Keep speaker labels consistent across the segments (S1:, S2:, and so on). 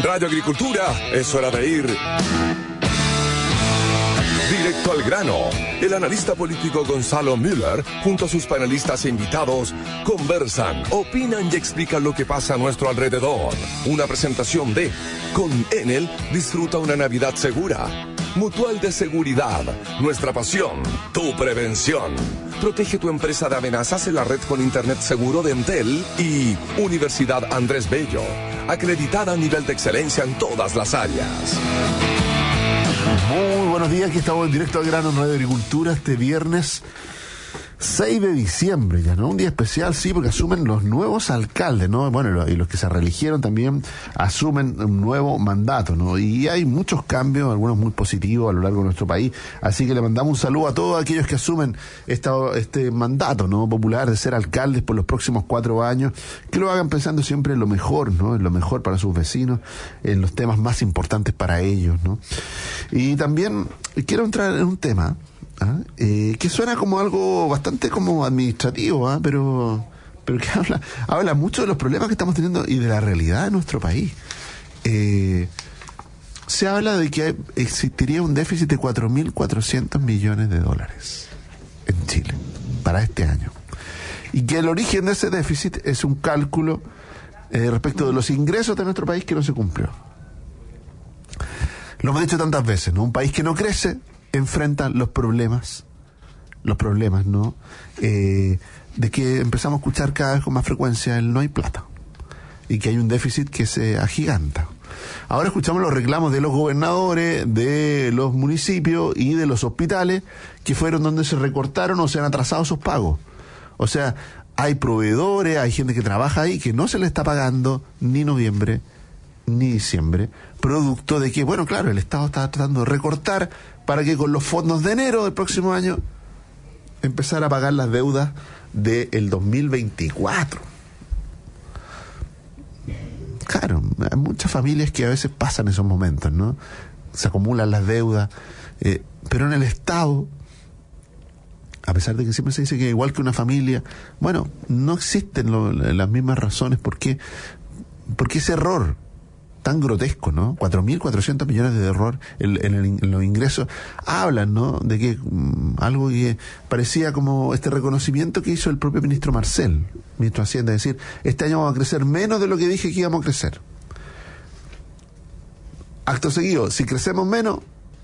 S1: Radio Agricultura es hora de ir directo al grano. El analista político Gonzalo Müller, junto a sus panelistas e invitados, conversan, opinan y explican lo que pasa a nuestro alrededor. Una presentación de Con Enel disfruta una Navidad segura. Mutual de Seguridad, nuestra pasión, tu prevención. Protege tu empresa de amenazas en la red con Internet seguro de Entel. Y Universidad Andrés Bello, acreditada a nivel de excelencia en todas las áreas.
S2: Muy buenos días, aquí estamos en directo al grano en Radio Agricultura este viernes 6 de diciembre, ya, ¿no? Un día especial, sí, porque asumen los nuevos alcaldes, ¿no? Bueno, y los que se reeligieron también asumen un nuevo mandato, ¿no? Y hay muchos cambios, algunos muy positivos a lo largo de nuestro país, así que le mandamos un saludo a todos aquellos que asumen este mandato, ¿no? Popular de ser alcaldes por los próximos 4 años, que lo hagan pensando siempre en lo mejor, ¿no? En lo mejor para sus vecinos, en los temas más importantes para ellos, ¿no? Y también quiero entrar en un tema que suena como algo bastante como administrativo, pero que habla mucho de los problemas que estamos teniendo y de la realidad de nuestro país. Se habla de que existiría un déficit de 4.400 millones de dólares en Chile para este año, y que el origen de ese déficit es un cálculo respecto de los ingresos de nuestro país que no se cumplió. Lo hemos dicho tantas veces, ¿no? Un país que no crece enfrenta los problemas, ¿no? De que empezamos a escuchar cada vez con más frecuencia el no hay plata, y que hay un déficit que se agiganta. Ahora escuchamos los reclamos de los gobernadores, de los municipios y de los hospitales, que fueron donde se recortaron o se han atrasado sus pagos. O sea, hay proveedores, hay gente que trabaja ahí que no se le está pagando ni noviembre ni diciembre, producto de que, bueno, claro, el Estado está tratando de recortar para que con los fondos de enero del próximo año empezar a pagar las deudas del 2024. Claro, hay muchas familias que a veces pasan esos momentos, ¿no? Se acumulan las deudas, pero en el Estado, a pesar de que siempre se dice que igual que una familia, bueno, no existen las mismas razones por qué ese error tan grotesco, ¿no? 4.400 millones de error en los ingresos hablan, ¿no? De que algo que parecía como este reconocimiento que hizo el propio ministro Marcel, ministro de Hacienda, es decir, este año vamos a crecer menos de lo que dije que íbamos a crecer. Acto seguido, si crecemos menos,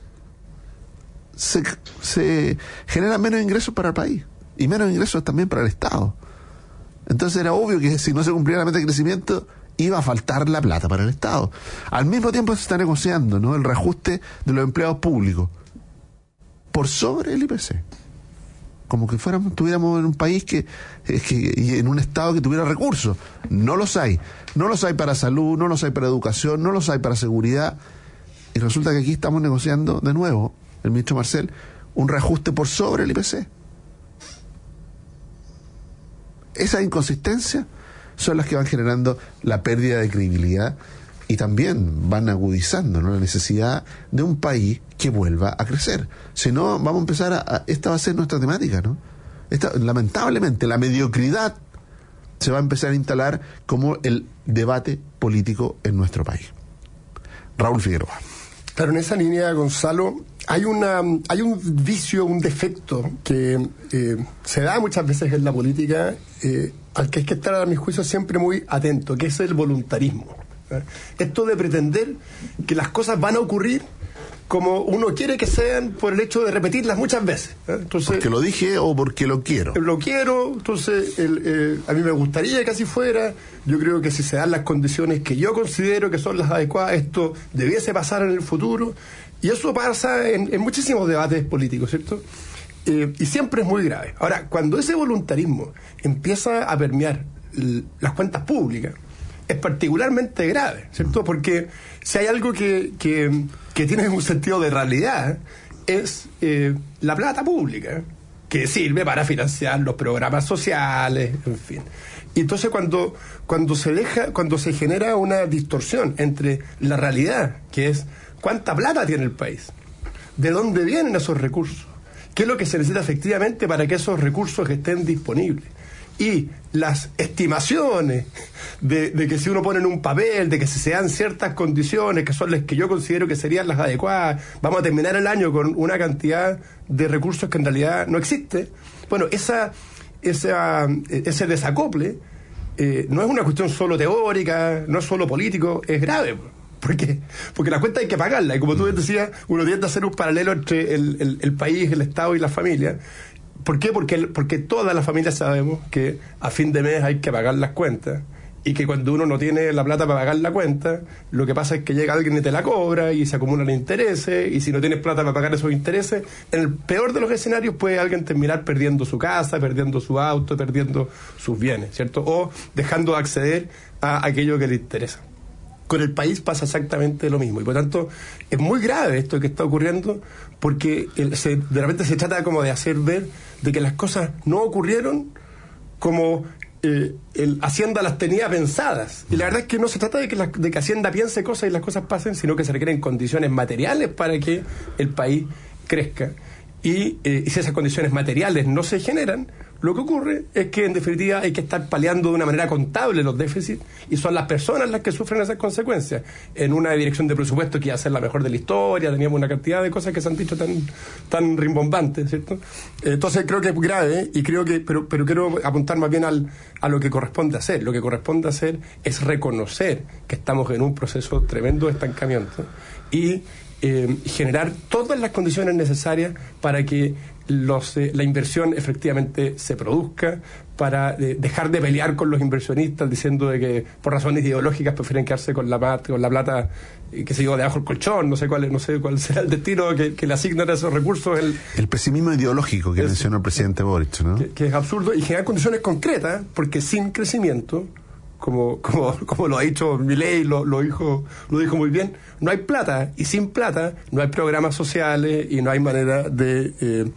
S2: se generan menos ingresos para el país y menos ingresos también para el Estado. Entonces era obvio que si no se cumplía la meta de crecimiento iba a faltar la plata para el Estado. Al mismo tiempo se está negociando, ¿no?, el reajuste de los empleados públicos por sobre el IPC. Como que estuviéramos en un país y en un Estado que tuviera recursos. No los hay. No los hay para salud, no los hay para educación, no los hay para seguridad. Y resulta que aquí estamos negociando de nuevo, el ministro Marcel, un reajuste por sobre el IPC. Esa inconsistencia son las que van generando la pérdida de credibilidad y también van agudizando, ¿no?, la necesidad de un país que vuelva a crecer. Si no, vamos a empezar esta va a ser nuestra temática, ¿no? Lamentablemente, la mediocridad se va a empezar a instalar como el debate político en nuestro país. Raúl Figueroa.
S3: Claro, en esa línea, Gonzalo, hay un vicio, un defecto que se da muchas veces en la política, al que hay que estar, a mi juicio, siempre muy atento, que es el voluntarismo. Esto de pretender que las cosas van a ocurrir como uno quiere que sean por el hecho de repetirlas muchas veces. Entonces,
S2: porque lo dije o porque lo quiero.
S3: Lo quiero, entonces a mí me gustaría que así fuera. Yo creo que si se dan las condiciones que yo considero que son las adecuadas, esto debiese pasar en el futuro. Y eso pasa en muchísimos debates políticos, ¿cierto? Y siempre es muy grave. Ahora, cuando ese voluntarismo empieza a permear las cuentas públicas, es particularmente grave, ¿cierto? Porque si hay algo que tiene un sentido de realidad, es la plata pública, que sirve para financiar los programas sociales, en fin. Y entonces cuando se genera una distorsión entre la realidad, que es cuánta plata tiene el país, de dónde vienen esos recursos, qué es lo que se necesita efectivamente para que esos recursos estén disponibles, y las estimaciones de que si uno pone en un papel, de que si se dan ciertas condiciones que son las que yo considero que serían las adecuadas, vamos a terminar el año con una cantidad de recursos que en realidad no existe. Bueno, ese desacople no es una cuestión solo teórica, no es solo político, es grave. Porque la cuenta hay que pagarla, y como tú decías, uno tiende a hacer un paralelo entre el país, el Estado y la familia. ¿Por qué? Porque todas las familias sabemos que a fin de mes hay que pagar las cuentas, y que cuando uno no tiene la plata para pagar la cuenta, lo que pasa es que llega alguien y te la cobra y se acumulan intereses, y si no tienes plata para pagar esos intereses, en el peor de los escenarios puede alguien terminar perdiendo su casa, perdiendo su auto, perdiendo sus bienes, ¿cierto? O dejando de acceder a aquello que le interesa. Con el país pasa exactamente lo mismo, y por tanto es muy grave esto que está ocurriendo, porque de repente se trata como de hacer ver de que las cosas no ocurrieron como Hacienda las tenía pensadas, y la verdad es que no se trata de que Hacienda piense cosas y las cosas pasen, sino que se requieren condiciones materiales para que el país crezca, y si esas condiciones materiales no se generan, lo que ocurre es que en definitiva hay que estar paliando de una manera contable los déficits, y son las personas las que sufren esas consecuencias. En una dirección de presupuesto que iba a ser la mejor de la historia, teníamos una cantidad de cosas que se han dicho tan rimbombantes, ¿cierto? Entonces creo que es grave, y creo que pero quiero apuntar más bien a lo que corresponde hacer. Lo que corresponde hacer es reconocer que estamos en un proceso tremendo de estancamiento, y generar todas las condiciones necesarias para que la inversión efectivamente se produzca, para dejar de pelear con los inversionistas diciendo de que por razones ideológicas prefieren quedarse con la plata que se lleva debajo del colchón, no sé cuál será el destino que le asignan a esos recursos.
S2: El pesimismo ideológico que mencionó el presidente Boric, ¿no?
S3: Que es absurdo, y generar condiciones concretas, porque sin crecimiento, como lo ha dicho Milei, lo dijo muy bien, no hay plata, y sin plata no hay programas sociales, y no hay manera de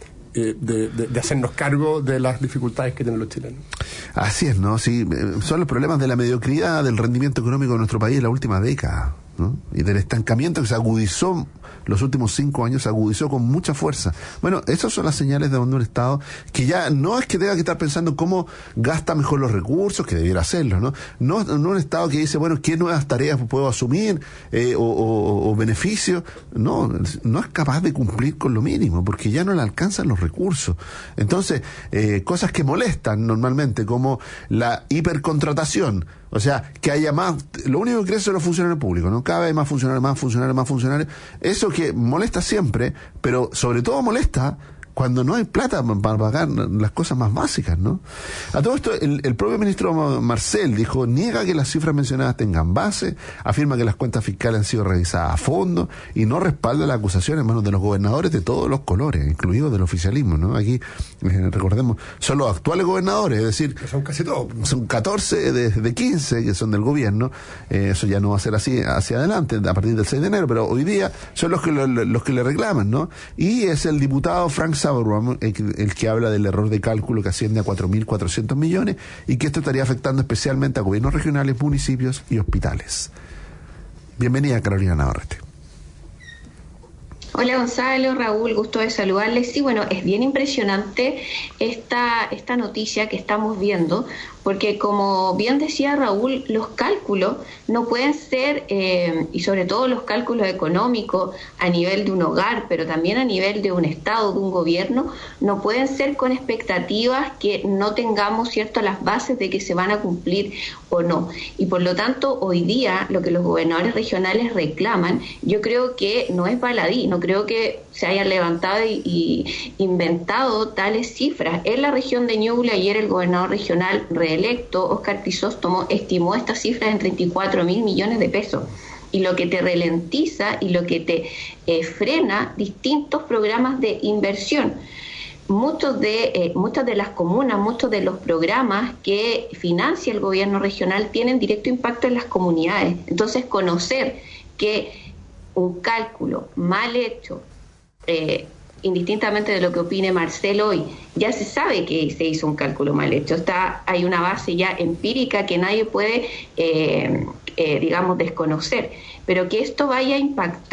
S3: hacernos cargo de las dificultades que tienen los chilenos.
S2: Así es, ¿no? Sí, son los problemas de la mediocridad del rendimiento económico de nuestro país en la última década, ¿no? Y del estancamiento que se agudizó los últimos 5 años, se agudizó con mucha fuerza. Bueno, esas son las señales de un Estado que ya no es que tenga que estar pensando cómo gasta mejor los recursos, que debiera hacerlo, ¿no? No un Estado que dice, bueno, ¿qué nuevas tareas puedo asumir o beneficios? No es capaz de cumplir con lo mínimo, porque ya no le alcanzan los recursos. Entonces, cosas que molestan normalmente, como la hipercontratación, o sea, que haya más, lo único que crece son los funcionarios públicos, ¿no? Cada vez más funcionarios. Eso que molesta siempre, pero sobre todo molesta cuando no hay plata para pagar las cosas más básicas, ¿no? A todo esto, el propio ministro Marcel niega que las cifras mencionadas tengan base, afirma que las cuentas fiscales han sido revisadas a fondo, y no respalda las acusaciones en manos de los gobernadores de todos los colores, incluidos del oficialismo, ¿no? Aquí, recordemos, son los actuales gobernadores, es decir,
S3: que son casi todos.
S2: Son 14 de 15 que son del gobierno. Eso ya no va a ser así hacia adelante, a partir del 6 de enero, pero hoy día son los que le reclaman, ¿no? Y es el diputado Frank Saberwam el que habla del error de cálculo que asciende a 4.400 millones, y que esto estaría afectando especialmente a gobiernos regionales, municipios y hospitales. Bienvenida, Carolina Navarrete.
S4: Hola Gonzalo, Raúl, gusto de saludarles. Sí, bueno, es bien impresionante esta noticia que estamos viendo, porque como bien decía Raúl, los cálculos no pueden ser, y sobre todo los cálculos económicos a nivel de un hogar, pero también a nivel de un Estado, de un gobierno, no pueden ser con expectativas que no tengamos, ¿cierto?, las bases de que se van a cumplir o no. Y por lo tanto, hoy día, lo que los gobernadores regionales reclaman, yo creo que no es baladí, no creo que se hayan levantado y inventado tales cifras. En la región de Ñuble, ayer el gobernador regional reelecto, Óscar Crisóstomo, estimó estas cifras en 34.000 millones de pesos. Y lo que te ralentiza y lo que te frena distintos programas de inversión. Muchas de las comunas, muchos de los programas que financia el gobierno regional tienen directo impacto en las comunidades. Entonces, conocer que un cálculo mal hecho, indistintamente de lo que opine Marcelo hoy, ya se sabe que se hizo un cálculo mal hecho. Hay una base ya empírica que nadie puede, digamos, desconocer. Pero que esto vaya a impactar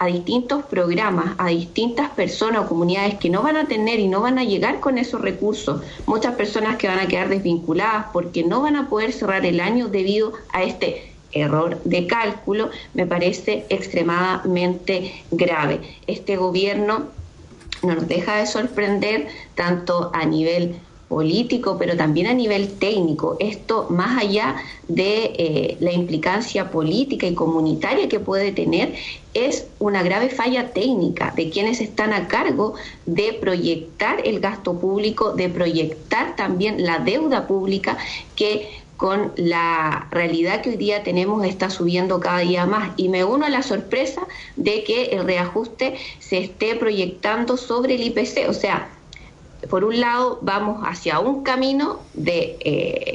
S4: a distintos programas, a distintas personas o comunidades que no van a tener y no van a llegar con esos recursos, muchas personas que van a quedar desvinculadas porque no van a poder cerrar el año debido a este error de cálculo, me parece extremadamente grave. Este gobierno no nos deja de sorprender tanto a nivel político, pero también a nivel técnico. Esto, más allá de la implicancia política y comunitaria que puede tener, es una grave falla técnica de quienes están a cargo de proyectar el gasto público, de proyectar también la deuda pública, que con la realidad que hoy día tenemos está subiendo cada día más. Y me uno a la sorpresa de que el reajuste se esté proyectando sobre el IPC. O sea, por un lado vamos hacia un camino de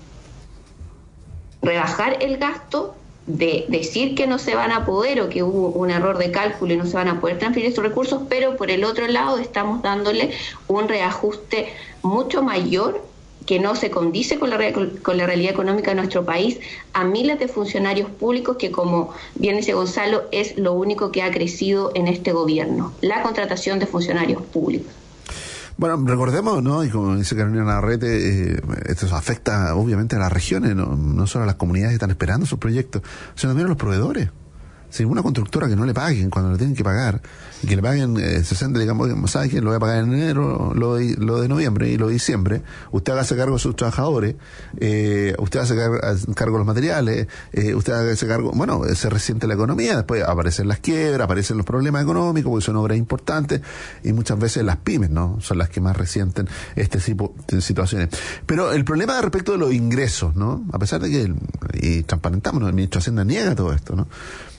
S4: rebajar el gasto, de decir que no se van a poder o que hubo un error de cálculo y no se van a poder transferir estos recursos, pero por el otro lado estamos dándole un reajuste mucho mayor que no se condice con la realidad económica de nuestro país, a miles de funcionarios públicos que, como bien dice Gonzalo, es lo único que ha crecido en este gobierno, la contratación de funcionarios públicos.
S2: Bueno, recordemos, ¿no? Y como dice Carolina Navarrete, esto afecta obviamente a las regiones, no solo a las comunidades que están esperando sus proyectos, sino también a los proveedores. Si una constructora que no le paguen cuando le tienen que pagar, y que le paguen 60, digamos, ¿sabes qué? Lo voy a pagar en enero, lo de noviembre y lo de diciembre, usted hágase cargo de sus trabajadores, usted hace cargo de los materiales, usted hágase cargo, bueno, se resiente la economía, después aparecen las quiebras, aparecen los problemas económicos, porque son obras importantes, y muchas veces las pymes, ¿no? Son las que más resienten este tipo de situaciones. Pero el problema respecto de los ingresos, ¿no? A pesar de que, y transparentamos, ¿no? El ministro de Hacienda niega todo esto, ¿no?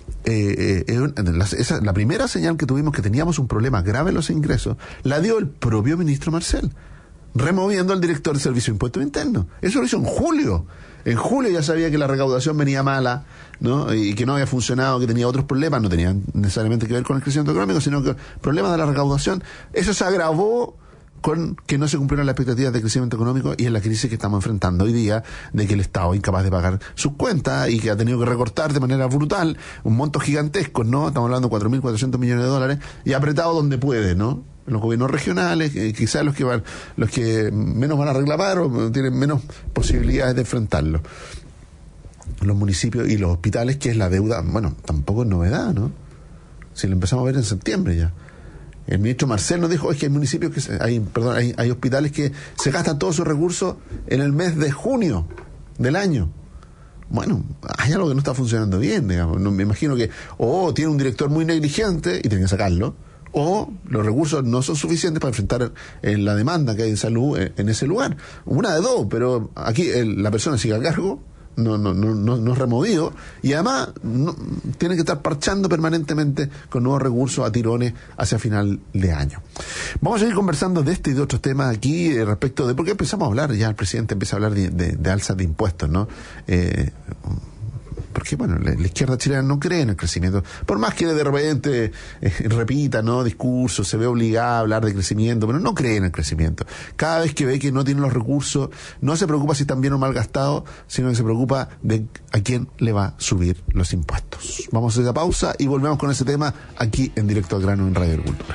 S2: La primera señal que tuvimos que teníamos un problema grave en los ingresos la dio el propio ministro Marcel, removiendo al director de Servicio de Impuestos Internos. Eso lo hizo en julio. En julio ya sabía que la recaudación venía mala, ¿no? Y que no había funcionado, que tenía otros problemas, no tenían necesariamente que ver con el crecimiento económico, sino que problemas de la recaudación. Eso se agravó con que no se cumplieron las expectativas de crecimiento económico y en la crisis que estamos enfrentando hoy día, de que el Estado es incapaz de pagar sus cuentas y que ha tenido que recortar de manera brutal un monto gigantesco, ¿no? Estamos hablando de 4.400 millones de dólares, y ha apretado donde puede, ¿no? Los gobiernos regionales, quizás los que menos van a reclamar o tienen menos posibilidades de enfrentarlo. Los municipios y los hospitales, que es la deuda, bueno, tampoco es novedad, ¿no? Si lo empezamos a ver en septiembre ya. El ministro Marcel nos dijo, es que hay municipios hay hospitales que se gastan todos sus recursos en el mes de junio del año. Bueno, hay algo que no está funcionando bien, digamos. No, me imagino que o tiene un director muy negligente y tiene que sacarlo, o los recursos no son suficientes para enfrentar la demanda que hay en salud en ese lugar. Una de dos, pero aquí la persona sigue a cargo, no es removido, y además tiene que estar parchando permanentemente con nuevos recursos a tirones hacia final de año. Vamos a seguir conversando de este y de otros temas aquí respecto de, porque empezamos a hablar, ya el presidente empieza a hablar de alzas de impuestos, ¿no? Porque, bueno, la izquierda chilena no cree en el crecimiento. Por más que de repente repita, ¿no?, discursos, se ve obligada a hablar de crecimiento, pero no cree en el crecimiento. Cada vez que ve que no tiene los recursos, no se preocupa si están bien o mal gastados, sino que se preocupa de a quién le va a subir los impuestos. Vamos a hacer la pausa y volvemos con ese tema aquí en Directo al Grano en Radio Agricultura.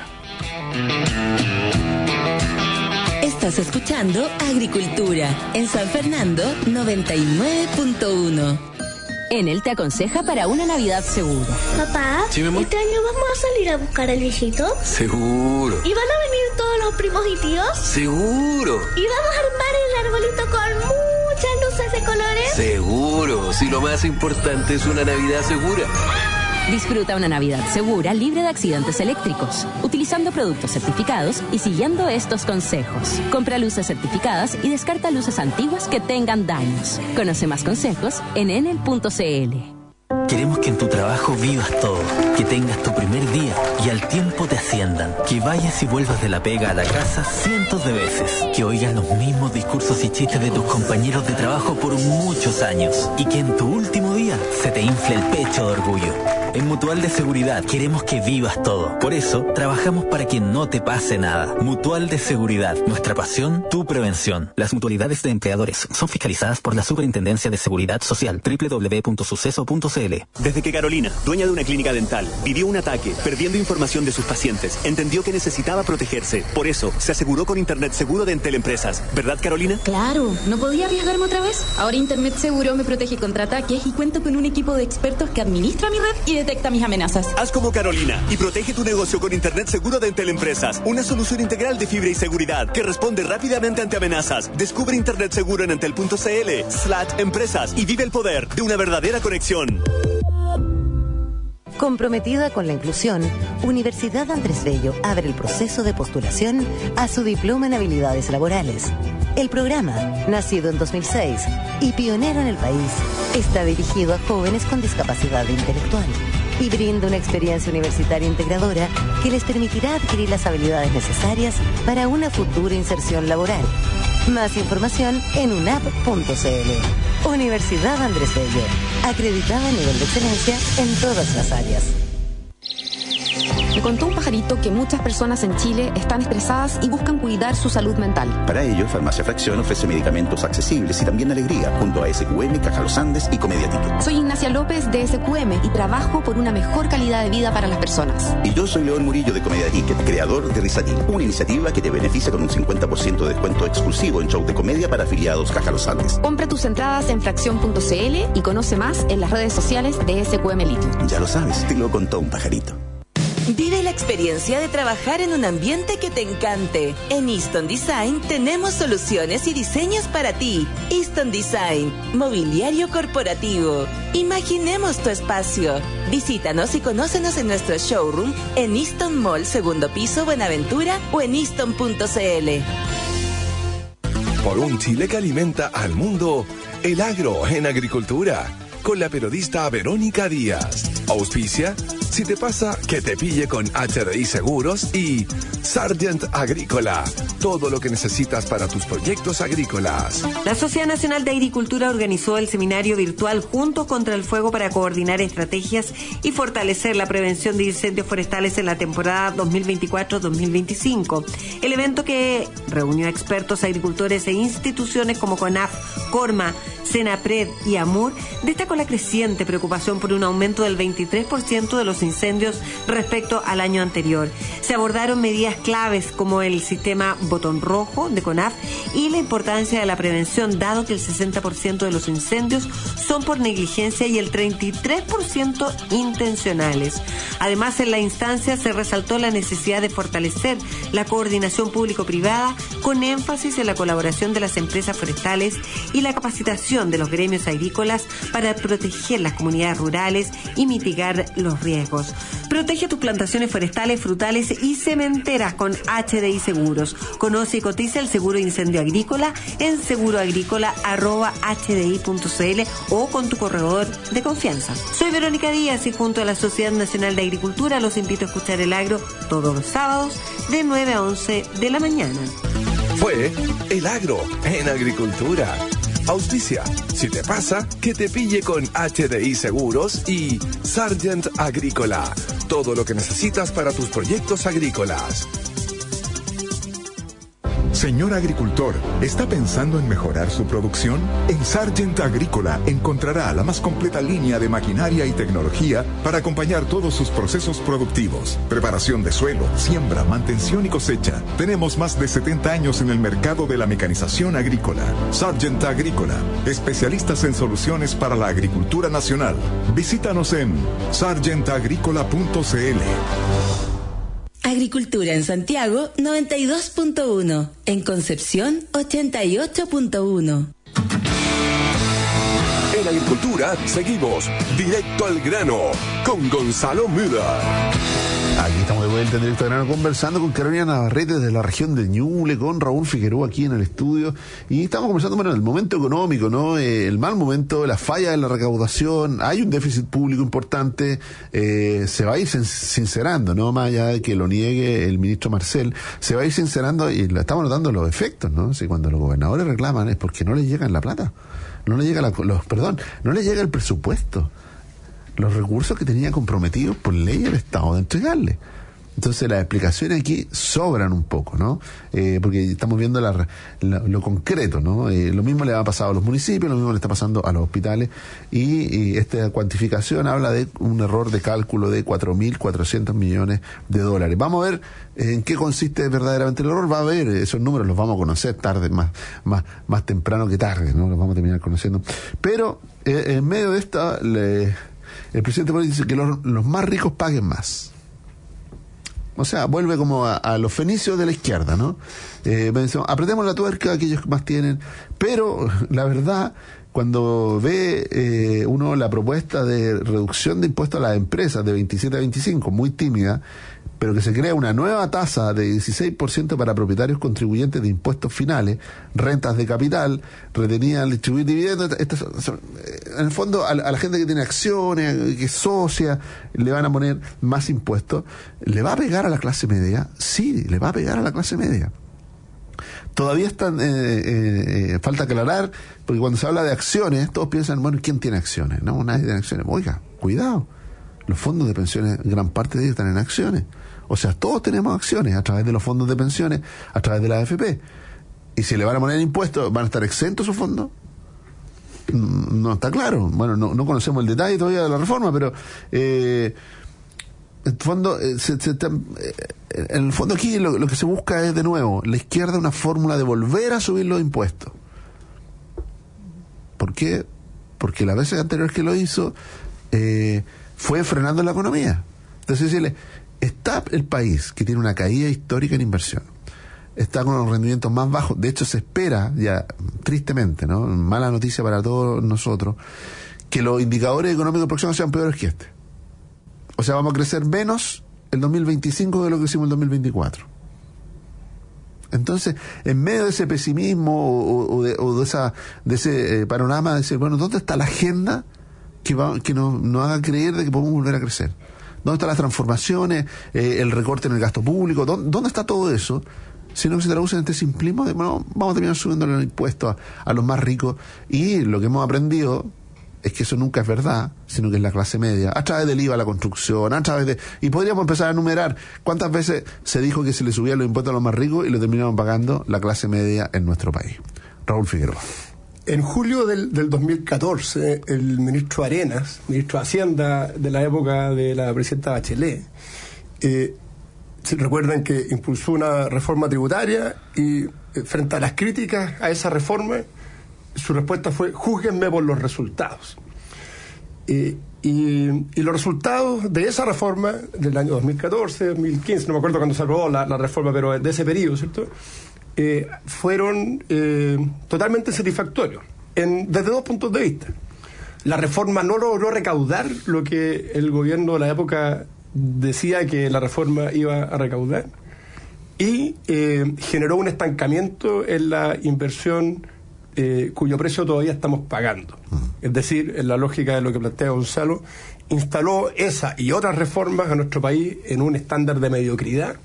S5: Estás escuchando Agricultura en San Fernando 99.1. Enel te aconseja para una Navidad segura.
S6: Papá,
S7: ¿sí, mi amor?
S6: ¿Este año vamos a salir a buscar al viejito?
S7: Seguro.
S6: ¿Y van a venir todos los primos y tíos?
S7: Seguro.
S6: ¿Y vamos a armar el arbolito con muchas luces de colores?
S7: Seguro. Si lo más importante es una Navidad segura.
S5: Disfruta una Navidad segura, libre de accidentes eléctricos, utilizando productos certificados y siguiendo estos consejos. Compra luces certificadas y descarta luces antiguas que tengan daños. Conoce más consejos en enel.cl.
S8: Queremos que en tu trabajo vivas todo, que tengas tu primer día y al tiempo te asciendan, que vayas y vuelvas de la pega a la casa cientos de veces, que oigas los mismos discursos y chistes de tus compañeros de trabajo por muchos años y que en tu último día se te infle el pecho de orgullo. En Mutual de Seguridad queremos que vivas todo. Por eso, trabajamos para que no te pase nada. Mutual de Seguridad. Nuestra pasión, tu prevención. Las mutualidades de empleadores son fiscalizadas por la Superintendencia de Seguridad Social. www.suceso.cl.
S9: Desde que Carolina, dueña de una clínica dental, vivió un ataque, perdiendo información de sus pacientes, entendió que necesitaba protegerse. Por eso, se aseguró con Internet Seguro de Entel Empresas. ¿Verdad, Carolina?
S10: Claro, no podía arriesgarme otra vez. Ahora Internet Seguro me protege contra ataques y cuento con un equipo de expertos que administra mi red y detecta mis amenazas.
S9: Haz como Carolina y protege tu negocio con Internet Seguro de Entel Empresas. Una solución integral de fibra y seguridad que responde rápidamente ante amenazas. Descubre Internet Seguro en entel.cl/empresas y vive el poder de una verdadera conexión.
S11: Comprometida con la inclusión, Universidad Andrés Bello abre el proceso de postulación a su diploma en habilidades laborales. El programa, nacido en 2006 y pionero en el país, está dirigido a jóvenes con discapacidad intelectual y brinda una experiencia universitaria integradora que les permitirá adquirir las habilidades necesarias para una futura inserción laboral. Más información en unap.cl. Universidad Andrés Bello, acreditada a nivel de excelencia en todas las áreas.
S10: Me contó un pajarito que muchas personas en Chile están estresadas y buscan cuidar su salud mental.
S12: Para ello, Farmacia Fracción ofrece medicamentos accesibles y también alegría, junto a SQM, Caja Los Andes y Comedia Ticket.
S10: Soy Ignacia López de SQM y trabajo por una mejor calidad de vida para las personas.
S12: Y yo soy León Murillo de Comedia Ticket, creador de Risatil, una iniciativa que te beneficia con un 50% de descuento exclusivo en show de comedia para afiliados Caja Los Andes.
S10: Compra tus entradas en fracción.cl y conoce más en las redes sociales de SQM Litio.
S12: Ya lo sabes, te lo contó un pajarito.
S13: Vive la experiencia de trabajar en un ambiente que te encante. En Easton Design tenemos soluciones y diseños para ti. Easton Design, mobiliario corporativo. Imaginemos tu espacio. Visítanos y conócenos en nuestro showroom en Easton Mall, segundo piso, Buenaventura o en easton.cl.
S1: Por un Chile que alimenta al mundo, el agro en agricultura. Con la periodista Verónica Díaz. Auspicia, si te pasa, que te pille con HDI Seguros y Sargent Agrícola. Todo lo que necesitas para tus proyectos agrícolas.
S14: La Sociedad Nacional de Agricultura organizó el seminario virtual Juntos contra el Fuego para coordinar estrategias y fortalecer la prevención de incendios forestales en la temporada 2024-2025. El evento, que reunió a expertos, agricultores e instituciones como CONAF, CORMA, Senapred y AMUR, destacó la creciente preocupación por un aumento del 23% de los incendios respecto al año anterior. Se abordaron medidas claves como el sistema botón rojo de CONAF y la importancia de la prevención, dado que el 60% de los incendios son por negligencia y el 33% intencionales. Además, en la instancia se resaltó la necesidad de fortalecer la coordinación público-privada con énfasis en la colaboración de las empresas forestales y la capacitación de los gremios agrícolas para proteger las comunidades rurales y mitigar los riesgos. Protege tus plantaciones forestales, frutales y cementeras con HDI Seguros. Conoce y cotiza el seguro de incendio agrícola en seguroagrícola@hdi.cl o con tu corredor de confianza. Soy Verónica Díaz y junto a la Sociedad Nacional de Agricultura los invito a escuchar El Agro todos los sábados de 9 a 11 de la mañana.
S1: Fue El Agro en Agricultura. Auspicia, si te pasa, que te pille con HDI Seguros y Sargent Agrícola. Todo lo que necesitas para tus proyectos agrícolas.
S15: Señor agricultor, ¿está pensando en mejorar su producción? En Sargent Agrícola encontrará la más completa línea de maquinaria y tecnología para acompañar todos sus procesos productivos. Preparación de suelo, siembra, mantención y cosecha. Tenemos más de 70 años en el mercado de la mecanización agrícola. Sargent Agrícola, especialistas en soluciones para la agricultura nacional. Visítanos en sargentagricola.cl.
S13: Agricultura en Santiago 92.1, en Concepción 88.1.
S1: En Agricultura seguimos directo al grano con Gonzalo Müller.
S2: Aquí estamos de vuelta en Directo al Grano conversando con Carolina Navarrete desde la región de Ñuble, con Raúl Figueroa aquí en el estudio, y estamos conversando, bueno, el momento económico, ¿no? El mal momento, la falla de la recaudación, hay un déficit público importante, se va a ir sincerando, ¿no? Más allá de que lo niegue el ministro Marcel, se va a ir sincerando y estamos notando los efectos, ¿no? Si cuando los gobernadores reclaman es porque no les llega la plata, no les llega no les llega el presupuesto, los recursos que tenía comprometidos por ley el Estado de entregarle. Entonces las explicaciones aquí sobran un poco, ¿no? Porque estamos viendo lo concreto, ¿no? Lo mismo le ha pasado a los municipios, lo mismo le está pasando a los hospitales, y esta cuantificación habla de un error de cálculo de 4.400 millones de dólares. Vamos a ver en qué consiste verdaderamente el error. Va a ver, esos números los vamos a conocer tarde, más temprano que tarde, ¿no? Los vamos a terminar conociendo. Pero en medio de esta, el presidente Boric dice que los más ricos paguen más. O sea, vuelve como a los fenicios de la izquierda, ¿no? Apretemos la tuerca a aquellos que más tienen. Pero la verdad, cuando ve uno la propuesta de reducción de impuestos a las empresas de 27 a 25, muy tímida, pero que se crea una nueva tasa de 16% para propietarios contribuyentes de impuestos finales, rentas de capital, retenidas al distribuir dividendos. En el fondo, a la gente que tiene acciones, que es socia, le van a poner más impuestos. ¿Le va a pegar a la clase media? Sí, le va a pegar a la clase media. Todavía falta aclarar, porque cuando se habla de acciones, todos piensan, bueno, ¿quién tiene acciones? No, nadie tiene acciones. Oiga, cuidado. Los fondos de pensiones, gran parte de ellos están en acciones. O sea, todos tenemos acciones a través de los fondos de pensiones, a través de la AFP. Y si le van a poner impuestos, ¿van a estar exentos esos fondos? No está claro. Bueno, no conocemos el detalle todavía de la reforma, pero en el fondo, en el fondo aquí lo que se busca es, de nuevo, la izquierda una fórmula de volver a subir los impuestos. ¿Por qué? Porque las veces anteriores que lo hizo, fue frenando la economía. Entonces, decirle, está el país que tiene una caída histórica en inversión, está con los rendimientos más bajos, de hecho se espera ya, tristemente, ¿no? Mala noticia para todos nosotros, que los indicadores económicos próximos sean peores que este. O sea, vamos a crecer menos el 2025 de lo que hicimos el 2024. Entonces, en medio de ese pesimismo o de ese panorama, de decir, bueno, ¿dónde está la agenda que nos haga creer de que podemos volver a crecer? ¿Dónde están las transformaciones, el recorte en el gasto público? ¿Dónde está todo eso? Sino que se traduce en este simplismo de, bueno, vamos a terminar subiendo los impuestos a los más ricos, y lo que hemos aprendido es que eso nunca es verdad, sino que es la clase media, a través del IVA a la construcción, a través de... Y podríamos empezar a enumerar cuántas veces se dijo que se le subían los impuestos a los más ricos y lo terminaron pagando la clase media en nuestro país. Raúl Figueroa.
S3: En julio del 2014, el ministro Arenas, ministro de Hacienda de la época de la presidenta Bachelet, se recuerdan que impulsó una reforma tributaria y frente a las críticas a esa reforma, su respuesta fue: júzguenme por los resultados. Y los resultados de esa reforma del año 2014, 2015, no me acuerdo cuándo se aprobó la reforma, pero de ese periodo, ¿cierto?, fueron totalmente satisfactorios desde dos puntos de vista. La reforma no logró recaudar lo que el gobierno de la época decía que la reforma iba a recaudar, y generó un estancamiento en la inversión cuyo precio todavía estamos pagando. Es decir, en la lógica de lo que plantea Gonzalo, instaló esa y otras reformas a nuestro país en un estándar de mediocridad,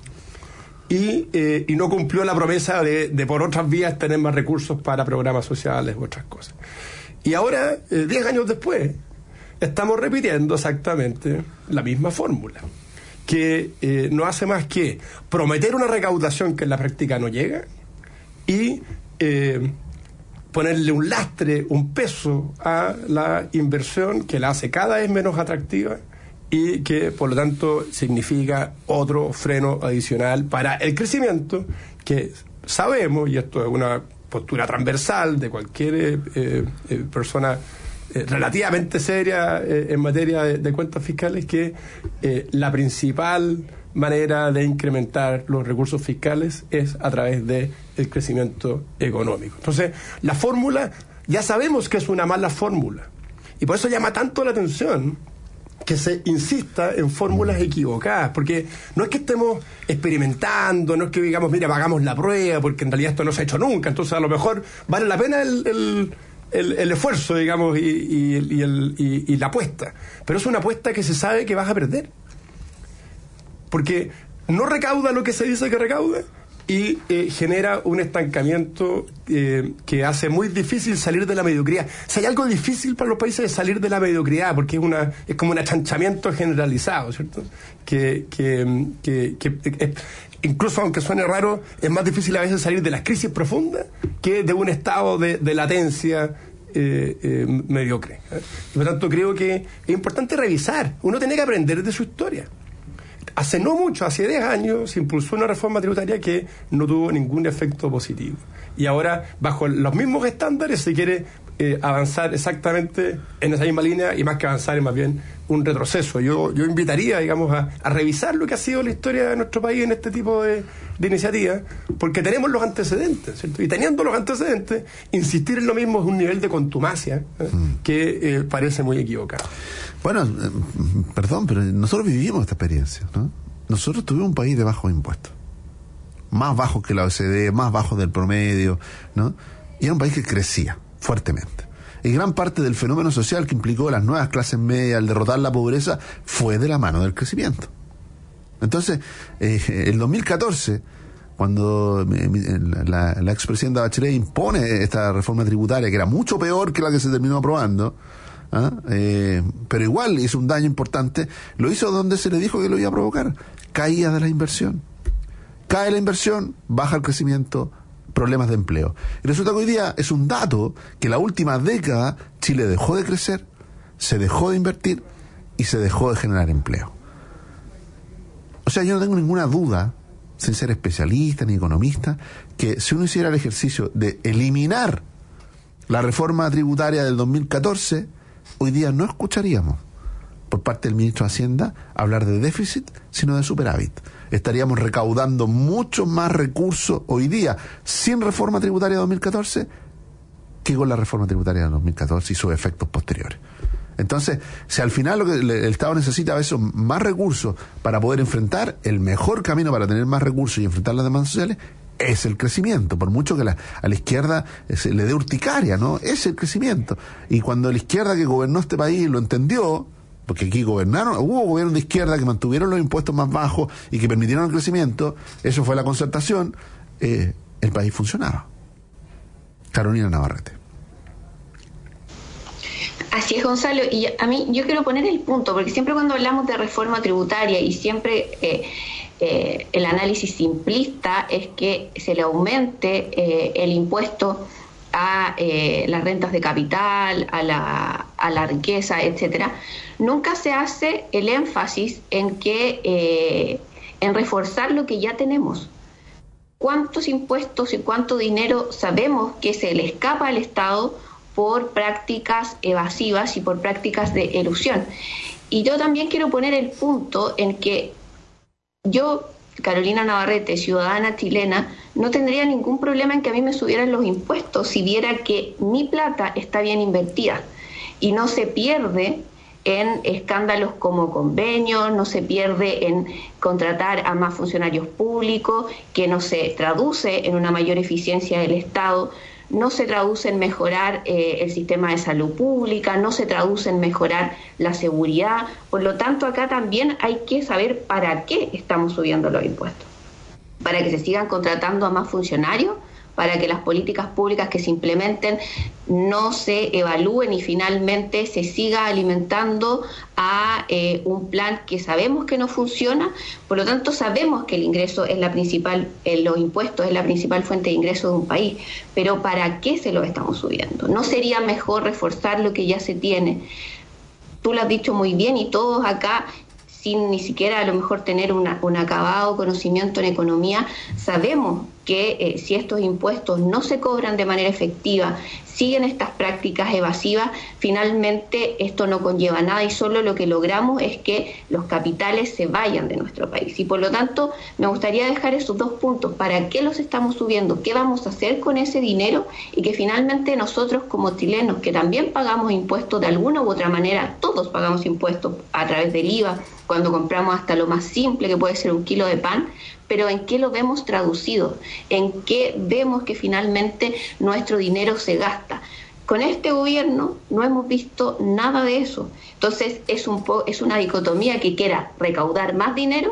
S3: y no cumplió la promesa de por otras vías tener más recursos para programas sociales u otras cosas. Y ahora, 10 años después, estamos repitiendo exactamente la misma fórmula, que no hace más que prometer una recaudación que en la práctica no llega, y ponerle un lastre, un peso a la inversión que la hace cada vez menos atractiva, y que por lo tanto significa otro freno adicional para el crecimiento, que sabemos, y esto es una postura transversal de cualquier persona relativamente seria en materia de cuentas fiscales, que la principal manera de incrementar los recursos fiscales es a través del crecimiento económico. Entonces, la fórmula ya sabemos que es una mala fórmula, y por eso llama tanto la atención que se insista en fórmulas equivocadas, porque no es que estemos experimentando, no es que digamos, mira, hagamos la prueba, porque en realidad esto no se ha hecho nunca, entonces a lo mejor vale la pena el esfuerzo, digamos, y la apuesta. Pero es una apuesta que se sabe que vas a perder, porque no recauda lo que se dice que recauda, y genera un estancamiento que hace muy difícil salir de la mediocridad. Si hay algo difícil para los países es salir de la mediocridad, porque es como un achanchamiento generalizado, ¿cierto? Que incluso aunque suene raro, es más difícil a veces salir de las crisis profundas que de un estado de latencia mediocre. Por lo tanto, creo que es importante revisar. Uno tiene que aprender de su historia. Hace no mucho, hace 10 años, se impulsó una reforma tributaria que no tuvo ningún efecto positivo. Y ahora, bajo los mismos estándares, se quiere avanzar exactamente en esa misma línea, y más que avanzar es más bien un retroceso. Yo invitaría, digamos, a revisar lo que ha sido la historia de nuestro país en este tipo de iniciativas, porque tenemos los antecedentes, ¿cierto? Y teniendo los antecedentes, insistir en lo mismo es un nivel de contumacia que parece muy equivocado.
S2: Bueno, perdón, pero nosotros vivimos esta experiencia, ¿no? Nosotros tuvimos un país de bajos impuestos, más bajos que la OECD, más bajos del promedio, ¿no? Y era un país que crecía fuertemente. Y gran parte del fenómeno social que implicó las nuevas clases medias, el derrotar la pobreza, fue de la mano del crecimiento. Entonces, el 2014, cuando la expresidenta Bachelet impone esta reforma tributaria, que era mucho peor que la que se terminó aprobando, pero igual hizo un daño importante, lo hizo donde se le dijo que lo iba a provocar: caída de la inversión. Cae la inversión, baja el crecimiento, problemas de empleo. Y resulta que hoy día es un dato que la última década Chile dejó de crecer, se dejó de invertir y se dejó de generar empleo. O sea, yo no tengo ninguna duda, sin ser especialista ni economista, que si uno hiciera el ejercicio de eliminar la reforma tributaria del 2014, hoy día no escucharíamos por parte del ministro de Hacienda hablar de déficit, sino de superávit. Estaríamos recaudando mucho más recursos hoy día sin reforma tributaria de 2014 que con la reforma tributaria de 2014 y sus efectos posteriores. Entonces, si al final lo que el Estado necesita a veces más recursos para poder enfrentar, el mejor camino para tener más recursos y enfrentar las demandas sociales es el crecimiento, por mucho que a la izquierda se le dé urticaria, ¿no? Es el crecimiento. Y cuando la izquierda que gobernó este país lo entendió, porque aquí hubo gobiernos de izquierda que mantuvieron los impuestos más bajos y que permitieron el crecimiento, eso fue la concertación, el país funcionaba. Carolina Navarrete.
S4: Así es, Gonzalo, y yo quiero poner el punto, porque siempre cuando hablamos de reforma tributaria y siempre el análisis simplista es que se le aumente el impuesto a las rentas de capital, a la riqueza, etcétera. Nunca se hace el énfasis en en reforzar lo que ya tenemos. ¿Cuántos impuestos y cuánto dinero sabemos que se le escapa al Estado por prácticas evasivas y por prácticas de elusión? Y yo también quiero poner el punto en que yo, Carolina Navarrete, ciudadana chilena, no tendría ningún problema en que a mí me subieran los impuestos si viera que mi plata está bien invertida y no se pierde en escándalos como convenios, no se pierde en contratar a más funcionarios públicos, que no se traduce en una mayor eficiencia del Estado, no se traduce en mejorar el sistema de salud pública, no se traduce en mejorar la seguridad. Por lo tanto, acá también hay que saber para qué estamos subiendo los impuestos. ¿Para que se sigan contratando a más funcionarios? ¿Para que las políticas públicas que se implementen no se evalúen y finalmente se siga alimentando a un plan que sabemos que no funciona? Por lo tanto, sabemos que el ingreso es la principal, los impuestos es la principal fuente de ingreso de un país, pero ¿para qué se lo estamos subiendo? ¿No sería mejor reforzar lo que ya se tiene? Tú lo has dicho muy bien y todos acá, sin ni siquiera a lo mejor tener un acabado conocimiento en economía, sabemos que si estos impuestos no se cobran de manera efectiva, siguen estas prácticas evasivas, finalmente esto no conlleva nada y solo lo que logramos es que los capitales se vayan de nuestro país. Y por lo tanto, me gustaría dejar esos dos puntos. ¿Para qué los estamos subiendo? ¿Qué vamos a hacer con ese dinero? Y que finalmente nosotros como chilenos, que también pagamos impuestos de alguna u otra manera, todos pagamos impuestos a través del IVA, cuando compramos hasta lo más simple que puede ser un kilo de pan, pero ¿en qué lo vemos traducido? ¿En qué vemos que finalmente nuestro dinero se gasta? Con este gobierno no hemos visto nada de eso. Entonces es una dicotomía que quiera recaudar más dinero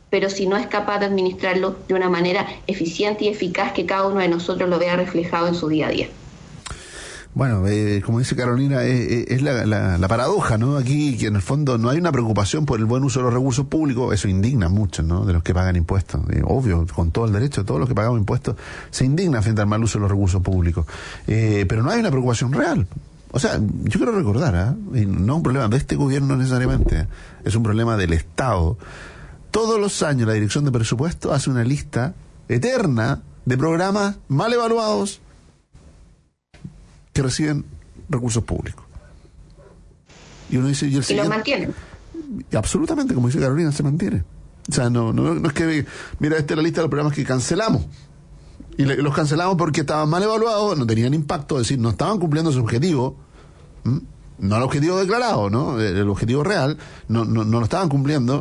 S4: pero si no es capaz de administrarlo de una manera eficiente y eficaz que cada uno de nosotros lo vea reflejado en su día a día.
S2: Bueno, como dice Carolina, es la paradoja, ¿no? Aquí, que en el fondo no hay una preocupación por el buen uso de los recursos públicos. Eso indigna a muchos, ¿no? De los que pagan impuestos. Obvio, con todo el derecho, todos los que pagamos impuestos se indignan frente al mal uso de los recursos públicos. Pero no hay una preocupación real. O sea, yo quiero recordar, no es un problema de este gobierno necesariamente, es un problema del Estado. Todos los años la Dirección de Presupuesto hace una lista eterna de programas mal evaluados que reciben recursos públicos. Y uno dice, ¿y
S4: los mantienen?
S2: Absolutamente, como dice Carolina, se mantiene. O sea, no es que, mira, esta es la lista de los programas que cancelamos. Y los cancelamos porque estaban mal evaluados, no tenían impacto, es decir, no estaban cumpliendo su objetivo, no el objetivo declarado, ¿no? El objetivo real, no lo estaban cumpliendo.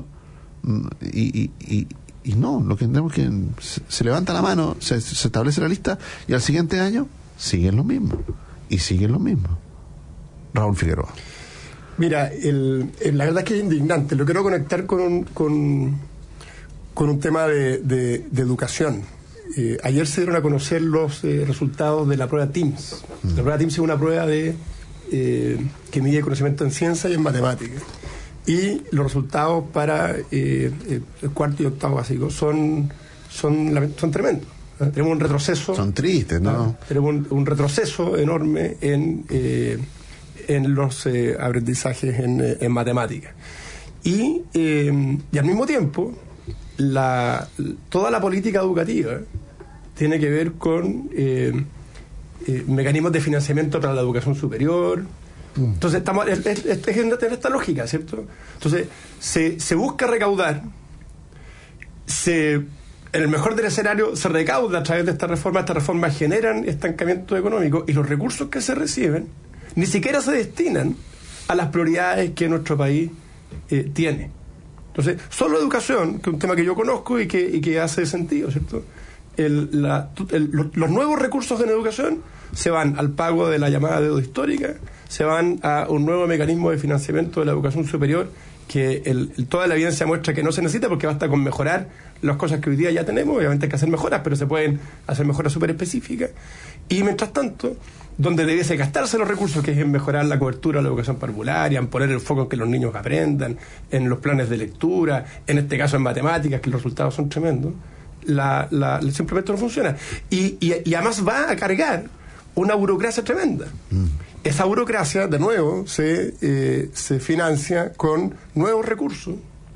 S2: Y no, lo que tenemos que se levanta la mano, se establece la lista y al siguiente año siguen los mismos. Y siguen los mismos. Raúl Figueroa.
S3: Mira, la verdad es que es indignante. Lo quiero conectar con un tema de educación. Ayer se dieron a conocer los resultados de la prueba TIMSS. La prueba TIMSS es una prueba que mide conocimiento en ciencia y en matemáticas. Y los resultados para el cuarto y octavo básico son tremendos. Tenemos un retroceso.
S2: Son tristes, ¿no?
S3: Tenemos un retroceso enorme en los aprendizajes en matemáticas. Y al mismo tiempo, toda la política educativa tiene que ver con mecanismos de financiamiento para la educación superior. Entonces, estamos en esta lógica, ¿cierto? Entonces, se busca recaudar, en el mejor del escenario se recauda a través de estas reformas generan estancamiento económico y los recursos que se reciben ni siquiera se destinan a las prioridades que nuestro país tiene. Entonces, solo educación, que es un tema que yo conozco y que hace sentido, ¿cierto? Los nuevos recursos en educación se van al pago de la llamada deuda histórica, se van a un nuevo mecanismo de financiamiento de la educación superior que toda la evidencia muestra que no se necesita porque basta con mejorar las cosas que hoy día ya tenemos. Obviamente hay que hacer mejoras, pero se pueden hacer mejoras súper específicas. Y mientras tanto, donde debiese gastarse los recursos, que es en mejorar la cobertura de la educación parvularia, en poner el foco en que los niños aprendan, en los planes de lectura, en este caso en matemáticas, que los resultados son tremendos, simplemente no funciona. Y además va a cargar una burocracia tremenda. Esa burocracia, de nuevo, se financia con nuevos recursos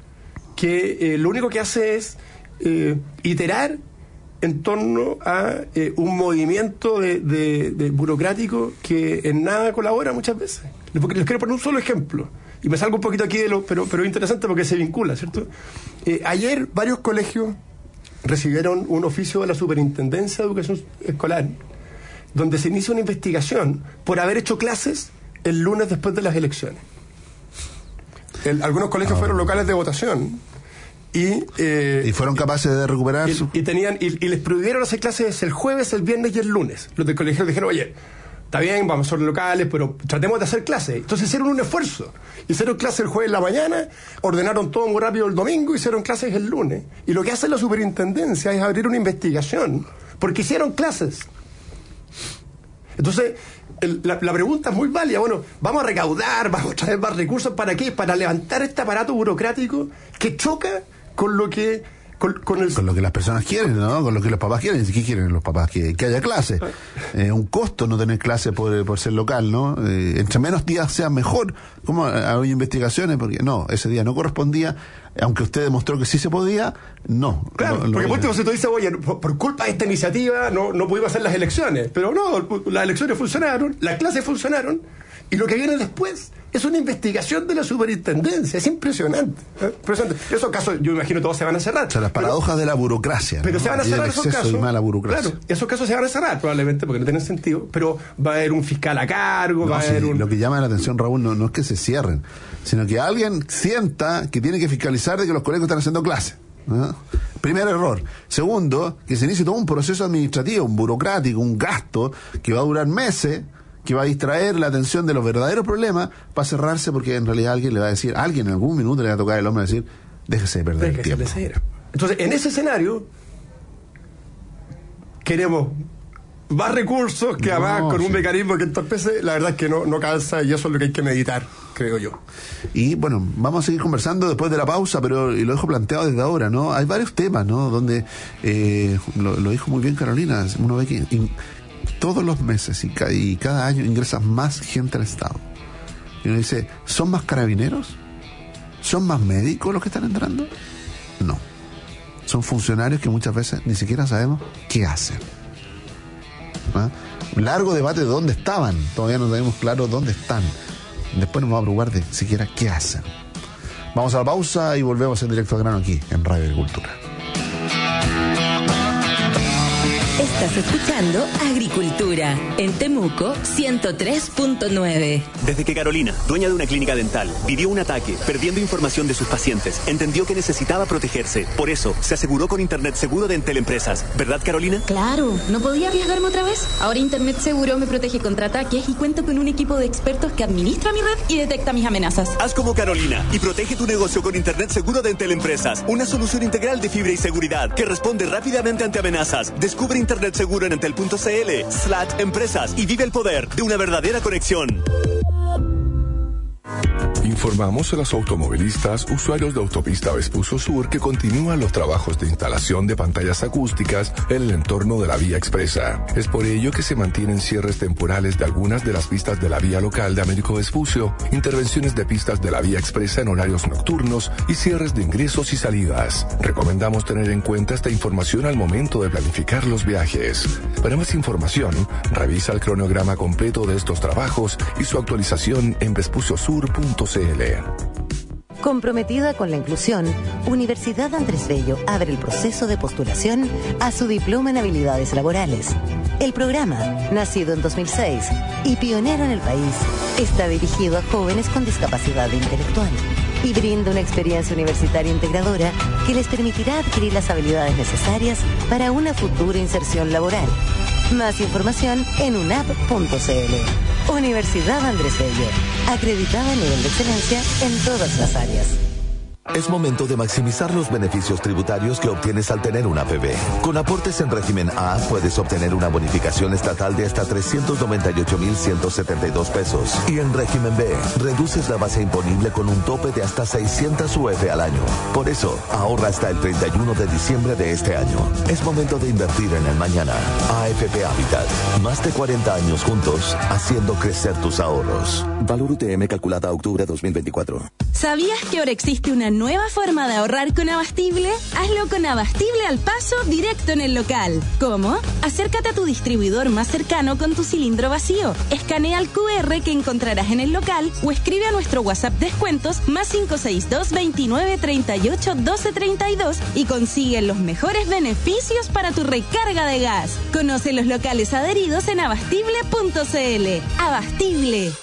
S3: que lo único que hace es iterar en torno a un movimiento de burocrático que en nada colabora muchas veces. Les quiero poner un solo ejemplo y me salgo un poquito aquí pero es interesante porque se vincula, ¿cierto? Ayer varios colegios recibieron un oficio de la Superintendencia de Educación Escolar donde se inicia una investigación por haber hecho clases el lunes después de las elecciones. Algunos colegios fueron locales de votación y
S2: fueron capaces de recuperar
S3: y les prohibieron hacer clases el jueves, el viernes y el lunes. Los del colegio dijeron, oye, está bien, vamos a ser locales, pero tratemos de hacer clases. Entonces hicieron un esfuerzo. Hicieron clases el jueves en la mañana, ordenaron todo muy rápido el domingo, hicieron clases el lunes. Y lo que hace la superintendencia es abrir una investigación porque hicieron clases. Entonces, la pregunta es muy válida. Bueno, vamos a recaudar, vamos a traer más recursos. ¿Para qué? Para levantar este aparato burocrático que choca con lo que
S2: con lo que las personas quieren, ¿no? Con lo que los papás quieren. ¿Qué quieren los papás? Que haya clase. Un costo no tener clase por ser local, ¿no? Entre menos días sea mejor. ¿Cómo hay investigaciones? Porque no, ese día no correspondía, aunque usted demostró que sí se podía, no.
S3: Claro, porque por último, si tú dices, oye, por culpa de esta iniciativa no pudimos hacer las elecciones. Pero no, las elecciones funcionaron, las clases funcionaron, y lo que viene después es una investigación de la superintendencia. Es impresionante. Impresionante. Esos casos, yo imagino, todos se van a cerrar.
S2: O sea, las paradojas de la burocracia.
S3: Pero ¿no? Se van a cerrar esos casos.
S2: Mala burocracia.
S3: Claro, esos casos se van a cerrar probablemente porque no tienen sentido, pero va a haber un fiscal a cargo, va a haber
S2: Lo que llama la atención, Raúl, no es que se cierren, sino que alguien sienta que tiene que fiscalizar de que los colegios están haciendo clases, ¿no? Primer error. Segundo, que se inicie todo un proceso administrativo, un burocrático, un gasto que va a durar meses, que va a distraer la atención de los verdaderos problemas para cerrarse, porque en realidad alguien le va a decir, alguien en algún minuto le va a tocar el hombro y decir, déjese de perder el tiempo.
S3: Entonces, en ese escenario, queremos más recursos que además con un mecanismo que entorpece, la verdad es que no calza, y eso es lo que hay que meditar, creo yo.
S2: Y bueno, vamos a seguir conversando después de la pausa, pero y lo dejo planteado desde ahora, ¿no? Hay varios temas, ¿no? Donde lo dijo muy bien Carolina, uno ve que todos los meses y cada año ingresa más gente al Estado. Y uno dice, ¿son más carabineros? ¿Son más médicos los que están entrando? No. Son funcionarios que muchas veces ni siquiera sabemos qué hacen. ¿Ah? Un largo debate de dónde estaban, todavía no tenemos claro dónde están. Después nos vamos a preocupar de siquiera qué hacen. Vamos a la pausa y volvemos en directo al grano aquí en Radio Agricultura.
S13: Estás escuchando Agricultura en Temuco 103.9.
S9: Desde que Carolina, dueña de una clínica dental, vivió un ataque, perdiendo información de sus pacientes, entendió que necesitaba protegerse. Por eso, se aseguró con Internet Seguro de Entel Empresas. ¿Verdad, Carolina?
S10: Claro, ¿no podía arriesgarme otra vez? Ahora Internet Seguro me protege contra ataques y cuento con un equipo de expertos que administra mi red y detecta mis amenazas.
S9: Haz como Carolina y protege tu negocio con Internet Seguro de Entel Empresas. Una solución integral de fibra y seguridad que responde rápidamente ante amenazas. Descubre Internet Seguro en entel.cl/empresas y vive el poder de una verdadera conexión.
S1: Informamos a los automovilistas usuarios de Autopista Vespucio Sur que continúan los trabajos de instalación de pantallas acústicas en el entorno de la vía expresa. Es por ello que se mantienen cierres temporales de algunas de las pistas de la vía local de Américo Vespucio, intervenciones de pistas de la vía expresa en horarios nocturnos y cierres de ingresos y salidas. Recomendamos tener en cuenta esta información al momento de planificar los viajes. Para más información, revisa el cronograma completo de estos trabajos y su actualización en vespuciosur.cl.
S11: Comprometida con la inclusión, Universidad Andrés Bello abre el proceso de postulación a su diploma en habilidades laborales. El programa, nacido en 2006 y pionero en el país, está dirigido a jóvenes con discapacidad intelectual y brinda una experiencia universitaria integradora que les permitirá adquirir las habilidades necesarias para una futura inserción laboral. Más información en unap.cl. Universidad Andrés Bello, acreditada a nivel de excelencia en todas las áreas.
S16: Es momento de maximizar los beneficios tributarios que obtienes al tener una APB. Con aportes en régimen A puedes obtener una bonificación estatal de hasta 398,172 pesos. Y en régimen B, reduces la base imponible con un tope de hasta 600 UF al año. Por eso, ahorra hasta el 31 de diciembre de este año. Es momento de invertir en el mañana. AFP Habitat. Más de 40 años juntos, haciendo crecer tus ahorros. Valor UTM calculada a octubre 2024.
S10: ¿Sabías que ahora existe una nueva forma de ahorrar con Abastible? Hazlo con Abastible al paso directo en el local. ¿Cómo? Acércate a tu distribuidor más cercano con tu cilindro vacío. Escanea el QR que encontrarás en el local o escribe a nuestro WhatsApp descuentos más 562 29 38 12 32 y consigue los mejores beneficios para tu recarga de gas. Conoce los locales adheridos en abastible.cl. Abastible.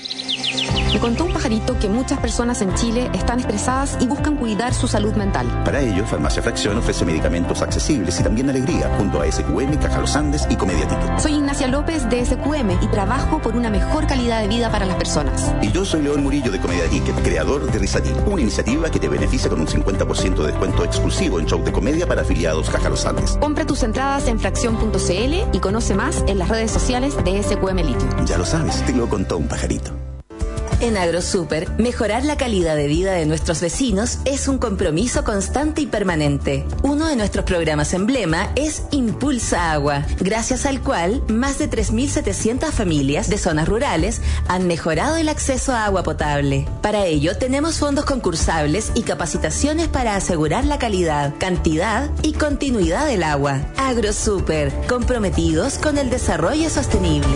S17: Me contó un pajarito que muchas personas en Chile están estresadas y buscan cuidar su salud mental.
S12: Para ello, Farmacia Fracción ofrece medicamentos accesibles y también alegría, junto a SQM, Caja Los Andes y Comedia Ticket.
S17: Soy Ignacia López de SQM y trabajo por una mejor calidad de vida para las personas.
S12: Y yo soy León Murillo de Comedia Ticket, creador de Risatil, una iniciativa que te beneficia con un 50% de descuento exclusivo en show de comedia para afiliados Caja Los Andes.
S17: Compra tus entradas en fracción.cl y conoce más en las redes sociales de SQM Litio.
S12: Ya lo sabes, te lo contó un pajarito.
S13: En AgroSuper, mejorar la calidad de vida de nuestros vecinos es un compromiso constante y permanente. Uno de nuestros programas emblema es Impulsa Agua, gracias al cual más de 3.700 familias de zonas rurales han mejorado el acceso a agua potable. Para ello, tenemos fondos concursables y capacitaciones para asegurar la calidad, cantidad y continuidad del agua. AgroSuper, comprometidos con el desarrollo sostenible.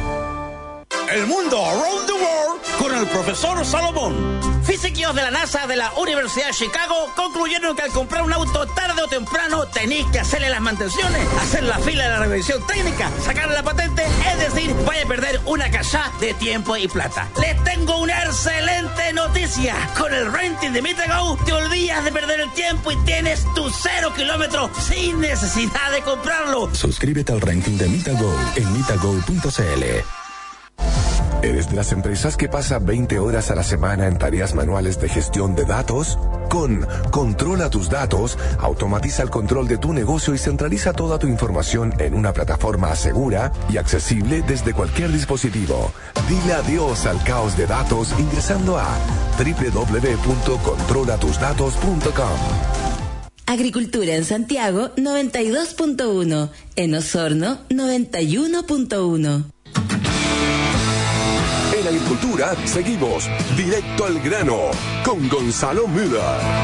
S18: El mundo around the world con el profesor Salomón. Físicos de la NASA de la Universidad de Chicago concluyeron que al comprar un auto tarde o temprano tenéis que hacerle las mantenciones, hacer la fila de la revisión técnica, sacarle la patente, es decir, vaya a perder una cachá de tiempo y plata. Les tengo una excelente noticia. Con el renting de MitaGo te olvidas de perder el tiempo y tienes tu 0 kilómetros sin necesidad de comprarlo.
S19: Suscríbete al renting de MitaGo en mitago.cl.
S1: ¿Eres de las empresas que pasa 20 horas a la semana en tareas manuales de gestión de datos? Con Controla tus datos, automatiza el control de tu negocio y centraliza toda tu información en una plataforma segura y accesible desde cualquier dispositivo. Dile adiós al caos de datos ingresando a www.controlatusdatos.com.
S13: Agricultura en Santiago 92.1, en Osorno 91.1.
S1: En Agricultura seguimos directo al grano con Gonzalo Müller.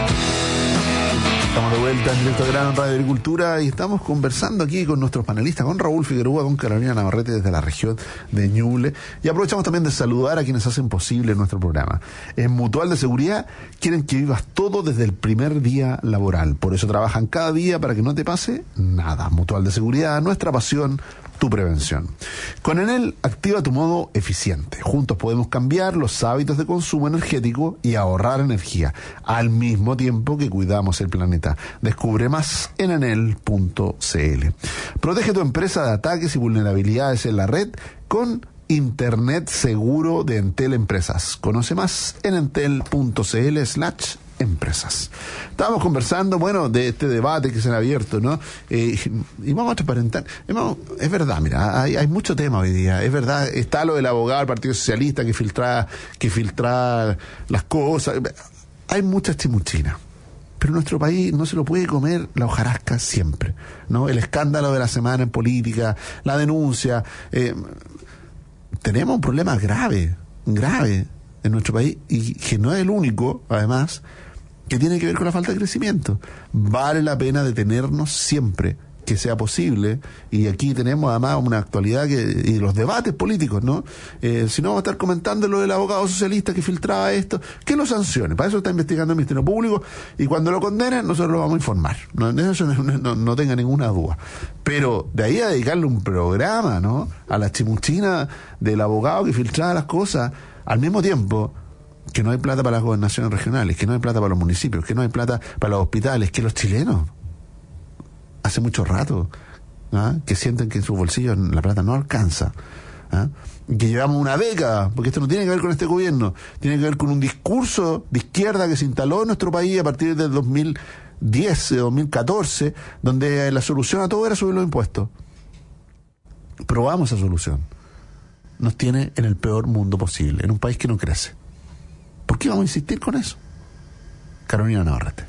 S2: Estamos de vuelta en Directo al Grano en Radio Agricultura y estamos conversando aquí con nuestros panelistas, con Raúl Figueroa, con Carolina Navarrete desde la región de Ñuble, y aprovechamos también de saludar a quienes hacen posible nuestro programa. En Mutual de Seguridad quieren que vivas todo desde el primer día laboral, por eso trabajan cada día para que no te pase nada. Mutual de Seguridad, nuestra pasión, tu prevención. Con Enel, activa tu modo eficiente. Juntos podemos cambiar los hábitos de consumo energético y ahorrar energía, al mismo tiempo que cuidamos el planeta. Descubre más en enel.cl. Protege tu empresa de ataques y vulnerabilidades en la red con Internet seguro de Entel Empresas. Conoce más en entel.cl/empresas. Estábamos conversando, de este debate que se ha abierto, ¿no? Y vamos a transparentar. Es verdad, mira, hay mucho tema hoy día. Es verdad, está lo del abogado del Partido Socialista que filtra las cosas. Hay mucha chimuchina. Pero en nuestro país no se lo puede comer la hojarasca siempre, ¿no? El escándalo de la semana en política, la denuncia. Tenemos un problema grave en nuestro país, y que no es el único, además, que tiene que ver con la falta de crecimiento. Vale la pena detenernos siempre que sea posible, y aquí tenemos además una actualidad y los debates políticos, ¿no? Si no, vamos a estar comentando lo del abogado socialista que filtraba esto, que lo sancione. Para eso está investigando el Ministerio Público, y cuando lo condenen nosotros lo vamos a informar. Eso no tenga ninguna duda. Pero de ahí a dedicarle un programa, ¿no?, a la chimuchina del abogado que filtraba las cosas, al mismo tiempo que no hay plata para las gobernaciones regionales, que no hay plata para los municipios, que no hay plata para los hospitales, que los chilenos hace mucho rato que sienten que en sus bolsillos la plata no alcanza, que llevamos una década, porque esto no tiene que ver con este gobierno, tiene que ver con un discurso de izquierda que se instaló en nuestro país a partir del 2010, 2014, donde la solución a todo era subir los impuestos. Probamos esa solución. Nos tiene en el peor mundo posible, en un país que no crece. ¿Por qué vamos a insistir con eso? Carolina Navarrete.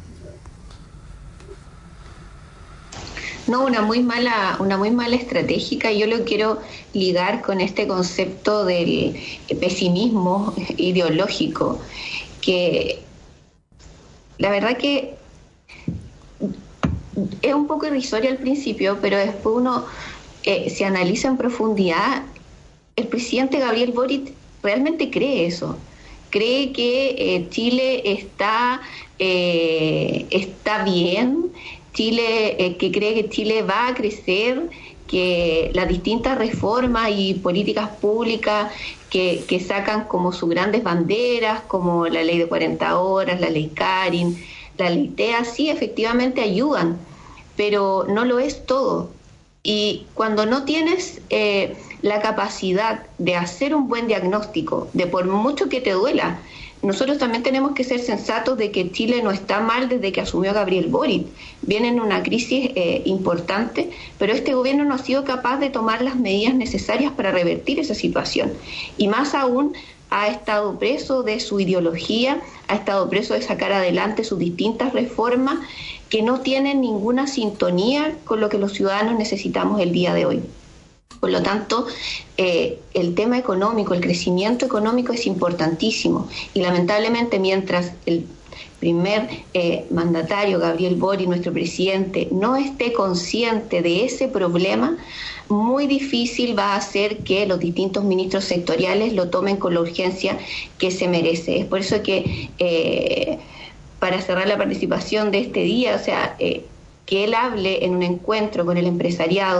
S4: No, una muy mala estratégica. Yo lo quiero ligar con este concepto del pesimismo ideológico, que la verdad que es un poco irrisorio al principio, pero después uno se analiza en profundidad. El presidente Gabriel Boric realmente cree eso. Cree que Chile está bien, que cree que Chile va a crecer, que las distintas reformas y políticas públicas que sacan como sus grandes banderas, como la ley de 40 horas, la ley Karin, la ley TEA, sí, efectivamente ayudan, pero no lo es todo. Y cuando no tienes la capacidad de hacer un buen diagnóstico, de por mucho que te duela, nosotros también tenemos que ser sensatos de que Chile no está mal desde que asumió Gabriel Boric. Viene en una crisis importante, pero este gobierno no ha sido capaz de tomar las medidas necesarias para revertir esa situación. Y más aún, ha estado preso de su ideología, ha estado preso de sacar adelante sus distintas reformas que no tienen ninguna sintonía con lo que los ciudadanos necesitamos el día de hoy. Por lo tanto, el tema económico, el crecimiento económico es importantísimo, y lamentablemente mientras el primer mandatario, Gabriel Boric, nuestro presidente, no esté consciente de ese problema, muy difícil va a ser que los distintos ministros sectoriales lo tomen con la urgencia que se merece. Es por eso que, para cerrar la participación de este día, que él hable en un encuentro con el empresariado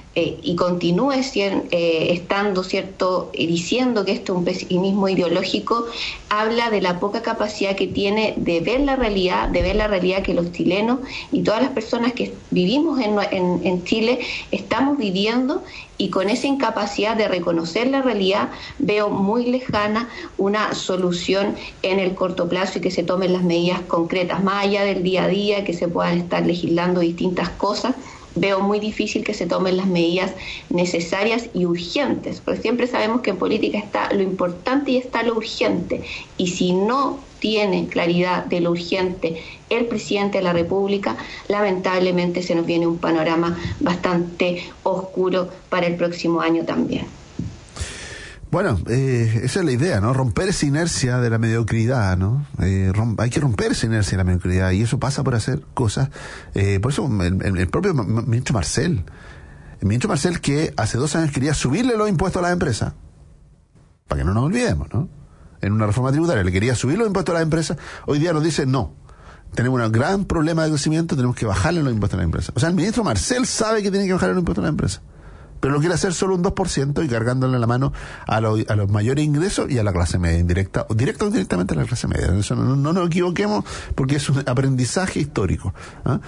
S4: y continúe estando, ¿cierto?, diciendo que esto es un pesimismo ideológico, habla de la poca capacidad que tiene de ver la realidad que los chilenos y todas las personas que vivimos en Chile estamos viviendo, y con esa incapacidad de reconocer la realidad veo muy lejana una solución en el corto plazo y que se tomen las medidas concretas, más allá del día a día, que se puedan estar legislando distintas cosas. Veo muy difícil que se tomen las medidas necesarias y urgentes, porque siempre sabemos que en política está lo importante y está lo urgente, y si no tiene claridad de lo urgente el presidente de la República, lamentablemente se nos viene un panorama bastante oscuro para el próximo año también.
S2: Bueno, esa es la idea, ¿no? Romper esa inercia de la mediocridad, ¿no? Hay que romper esa inercia de la mediocridad, y eso pasa por hacer cosas. Por eso el propio ministro Marcel, que hace 2 años quería subirle los impuestos a las empresas, para que no nos olvidemos, ¿no? En una reforma tributaria le quería subir los impuestos a las empresas, hoy día nos dice no. Tenemos un gran problema de crecimiento, tenemos que bajarle los impuestos a las empresas. O sea, el ministro Marcel sabe que tiene que bajarle los impuestos a las empresas, pero lo quiere hacer solo un 2% y cargándole la mano a los mayores ingresos y a la clase media, directa o indirectamente a la clase media. Eso no nos equivoquemos, porque es un aprendizaje histórico, ¿ah?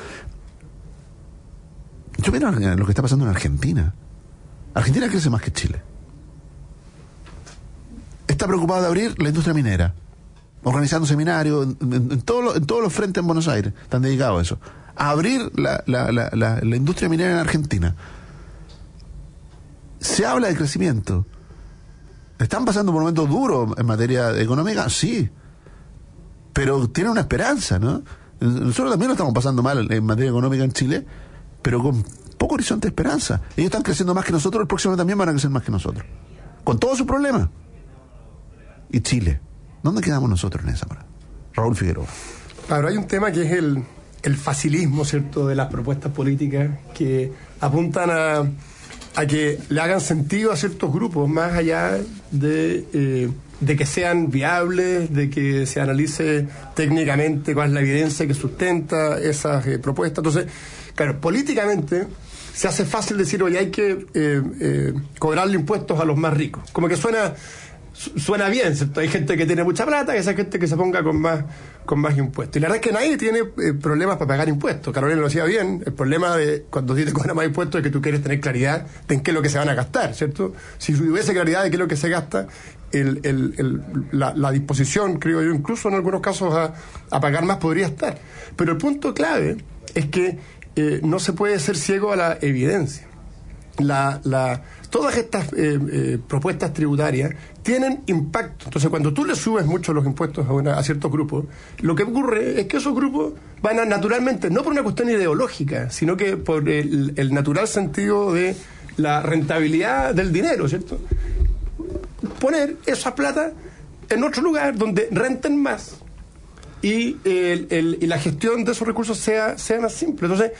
S2: Yo miro lo que está pasando en Argentina. Argentina crece más que Chile. Está preocupado de abrir la industria minera, organizando seminarios en todos los frentes en Buenos Aires, están dedicados a eso, a abrir la industria minera en Argentina. Se habla de crecimiento. ¿Están pasando por momentos duros en materia económica? Sí. Pero tiene una esperanza, ¿no? Nosotros también lo estamos pasando mal en materia económica en Chile, pero con poco horizonte de esperanza. Ellos están creciendo más que nosotros, el próximo año también van a crecer más que nosotros, con todos sus problemas. ¿Y Chile? ¿Dónde quedamos nosotros en esa hora? Raúl Figueroa.
S3: Claro, hay un tema que es el facilismo, ¿cierto?, de las propuestas políticas que apuntan a que le hagan sentido a ciertos grupos, más allá de que sean viables, de que se analice técnicamente cuál es la evidencia que sustenta esas propuestas. Entonces, claro, políticamente se hace fácil decir, oye, hay que cobrarle impuestos a los más ricos. Como que suena bien, ¿cierto? Hay gente que tiene mucha plata y esa gente que se ponga con más impuestos. Y la verdad es que nadie tiene problemas para pagar impuestos. Carolina lo decía bien, el problema de cuando te cobran más impuestos es que tú quieres tener claridad de en qué es lo que se van a gastar, ¿cierto? Si hubiese claridad de qué es lo que se gasta, la disposición, creo yo, incluso en algunos casos a pagar más podría estar. Pero el punto clave es que no se puede ser ciego a la evidencia. Todas estas propuestas tributarias tienen impacto. Entonces, cuando tú le subes mucho los impuestos a ciertos grupos, lo que ocurre es que esos grupos van a naturalmente, no por una cuestión ideológica, sino que por el natural sentido de la rentabilidad del dinero, ¿cierto?, poner esa plata en otro lugar donde renten más y la gestión de esos recursos sea más simple. Entonces,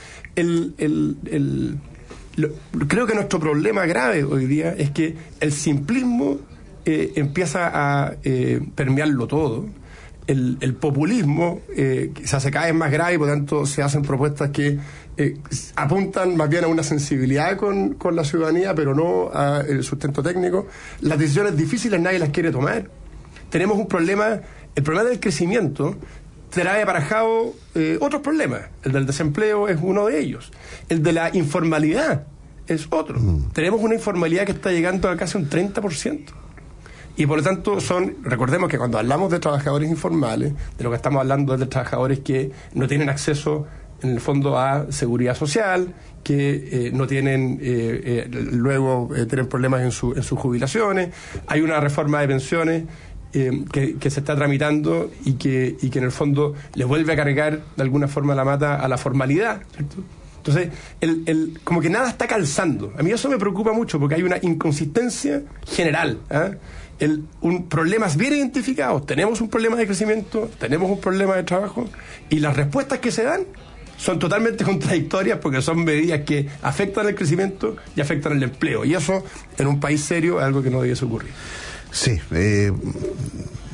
S3: creo que nuestro problema grave hoy día es que el simplismo empieza a permearlo todo. El populismo se hace cada vez más grave y por tanto se hacen propuestas que apuntan más bien a una sensibilidad con la ciudadanía, pero no al sustento técnico. Las decisiones difíciles nadie las quiere tomar. Tenemos un problema, el problema del crecimiento trae aparejado otros problemas. El del desempleo es uno de ellos. El de la informalidad es otro. Tenemos una informalidad que está llegando a casi un 30%. Y por lo tanto recordemos que cuando hablamos de trabajadores informales, de lo que estamos hablando es de trabajadores que no tienen acceso en el fondo a seguridad social, que no tienen luego tienen problemas en sus jubilaciones. Hay una reforma de pensiones que se está tramitando y que en el fondo les vuelve a cargar de alguna forma la mata a la formalidad, ¿cierto? Entonces, como que nada está calzando. A mí eso me preocupa mucho porque hay una inconsistencia general, problemas bien identificados. Tenemos un problema de crecimiento, tenemos un problema de trabajo y las respuestas que se dan son totalmente contradictorias porque son medidas que afectan el crecimiento y afectan el empleo. Y eso, en un país serio, es algo que no debiese ocurrir.
S2: Sí,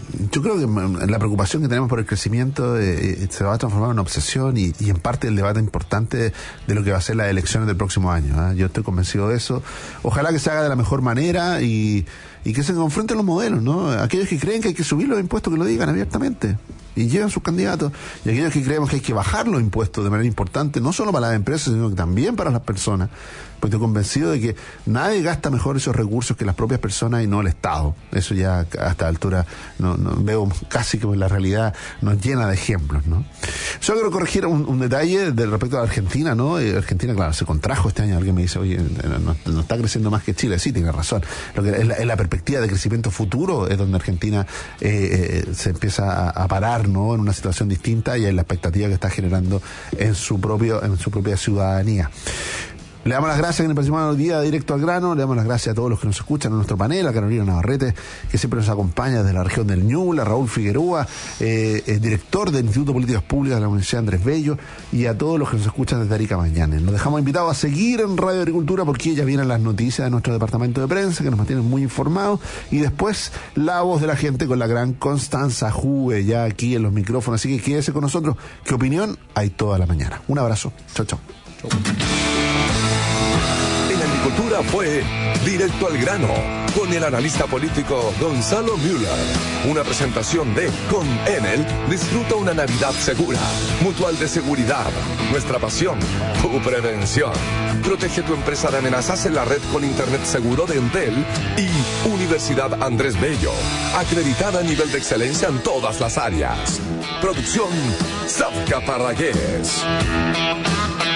S2: yo creo que la preocupación que tenemos por el crecimiento se va a transformar en una obsesión y en parte el debate importante de lo que va a ser las elecciones del próximo año. Yo estoy convencido de eso. Ojalá que se haga de la mejor manera y que se confronten los modelos, ¿no? Aquellos que creen que hay que subir los impuestos, que lo digan abiertamente y lleven sus candidatos, y aquellos que creemos que hay que bajar los impuestos de manera importante, no solo para las empresas, sino que también para las personas, pues estoy convencido de que nadie gasta mejor esos recursos que las propias personas y no el Estado. Eso ya a esta altura no veo casi que la realidad nos llena de ejemplos, ¿no? Solo quiero corregir un detalle respecto a la Argentina, ¿no? Argentina, claro, se contrajo este año. Alguien me dice, oye, no está creciendo más que Chile. Sí, tiene razón. Lo que es la perspectiva de crecimiento futuro es donde Argentina se empieza a parar, ¿no? En una situación distinta y en la expectativa que está generando en su propia ciudadanía. Le damos las gracias en el próximo día Directo al Grano. Le damos las gracias a todos los que nos escuchan en nuestro panel, a Carolina Navarrete, que siempre nos acompaña desde la región del Ñuble, a Raúl Figueroa, director del Instituto de Políticas Públicas de la Universidad Andrés Bello, y a todos los que nos escuchan desde Arica Mañana. Nos dejamos invitados a seguir en Radio Agricultura porque ya vienen las noticias de nuestro departamento de prensa que nos mantienen muy informados, y después la voz de la gente con la gran Constanza Juve ya aquí en los micrófonos. Así que quédese con nosotros, que opinión hay toda la mañana. Un abrazo. Chao, chao.
S1: Agricultura fue Directo al Grano con el analista político Gonzalo Müller. Una presentación de Con Enel disfruta una Navidad segura. Mutual de Seguridad, nuestra pasión, tu prevención. Protege tu empresa de amenazas en la red con internet seguro de Entel y Universidad Andrés Bello, acreditada a nivel de excelencia en todas las áreas. Producción Zavka Parragués.